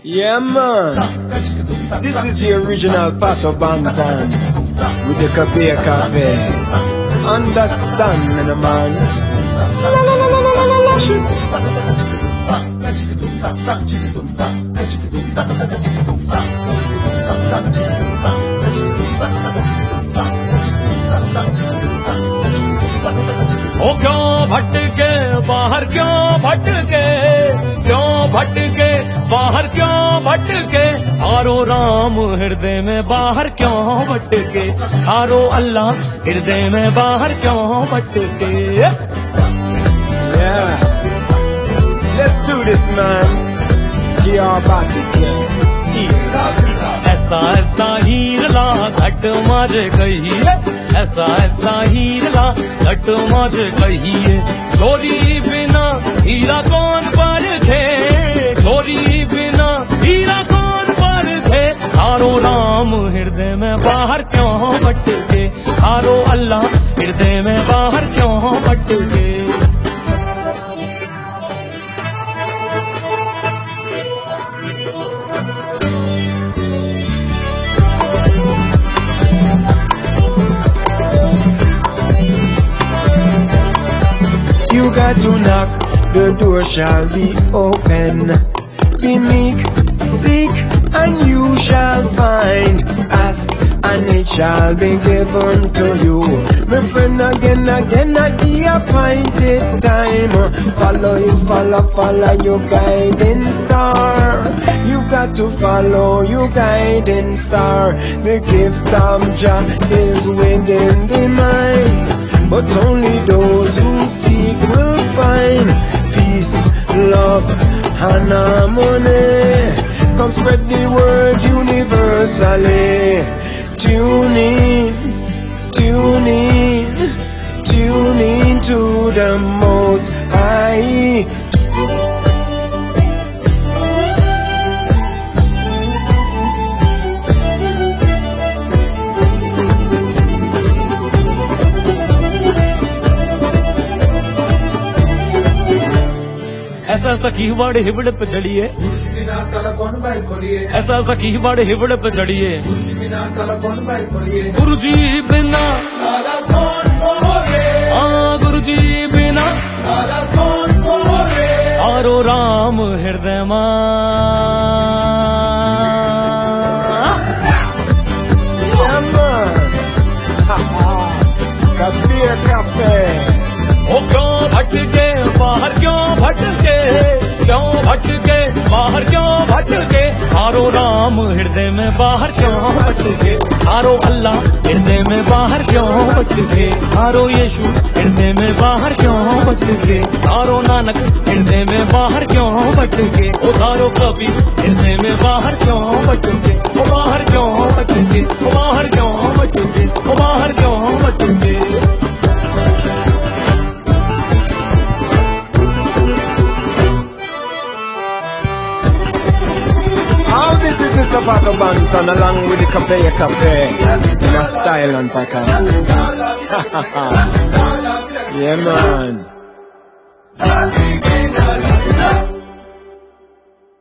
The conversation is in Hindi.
Yeah, man. This is the original Pato Bantan with the Kabir Cafe. Understand me, man. ओ क्यों भटके बाहर क्यों भटके क्यों भटके बाहर क्यों भटके हारो राम हृदय में बाहर क्यों भटके हारो अल्लाह हृदय में बाहर क्यों भटके Yeah, let's do this, man. ऐसा ऐसा हीरला घट माजे कहिए ऐसा ऐसा हीरला घट माजे कहिए चोरी बिना हीरा कौन परखे चोरी बिना हीरा कौन परखे हारो राम हृदय में बाहर क्यों भटके हारो अल्लाह हृदय में बाहर क्यों भटके You got to knock, the door shall be open. Be meek, seek, and you shall find. Ask, and it shall be given to you. My friend, again, at the appointed time. Follow your guiding star. You got to follow your guiding star. The gift of Jah is within the mind. But only those who seek will find peace, love, and harmony. Come spread the word universally. Tune in to the Most High. ऐसा सखी बड़ हिबड़ पे चढ़िए ऐसा सखी बड़ हिबड़ पे चढ़िए गुरुजी बिना गुरुजी बिना हारो राम हृदय Kabir Cafe. ओ क्यों भटके बाहर क्यों भटके क्यों भटके बाहर क्यों भटके हारो राम हृदय में बाहर क्यों भटके हारो अल्लाह हृदय में बाहर क्यों भटके हारो यीशु हृदय में बाहर क्यों भटके हारो नानक हृदय में बाहर क्यों भटके ओ हारो कबीर हृदय में बाहर क्यों भटके ओ बाहर क्यों भटके ओ बाहर क्यों भटके ओ बाहर क्यों भटके This is Mr. Pato Bantan along with the Kabir Cafe in a style and pattern. Yeah, man.